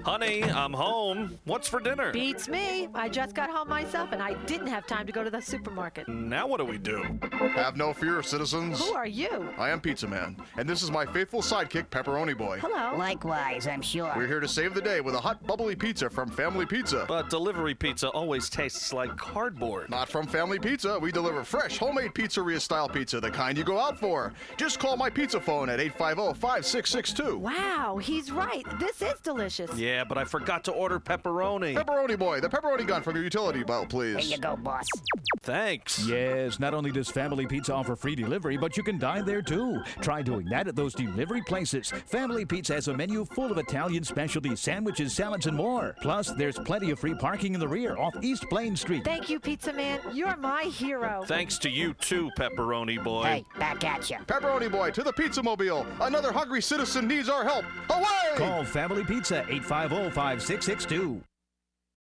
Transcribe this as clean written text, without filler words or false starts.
Honey, I'm home. What's for dinner? Beats me. I just got home myself, and I didn't have time to go to the supermarket. Now what do we do? Have no fear, citizens. Who are you? I am Pizza Man, and this is my faithful sidekick, Pepperoni Boy. Hello. Likewise, I'm sure. We're here to save the day with a hot, bubbly pizza from Family Pizza. But delivery pizza always tastes like cardboard. Not from Family Pizza. We deliver fresh, homemade pizzeria-style pizza, the kind you go out for. Just call my pizza phone at 850-5662. Wow, he's right. This is delicious. Yeah, but I forgot to order pepperoni. Pepperoni Boy, the pepperoni gun from your utility belt, Here please. you go, boss. Thanks. Yes, not only does Family Pizza offer free delivery, but you can dine there too. Try doing that at those delivery places. Family Pizza has a menu full of Italian specialties, sandwiches, salads, and more. Plus, there's plenty of free parking in the rear off East Plain Street. Thank you, Pizza Man. You're my hero. Thanks to you too, Pepperoni Boy. Hey, back at you. Pepperoni Boy to the Pizza Mobile. Another hungry citizen needs our help. Away! Call Family Pizza 850-5662.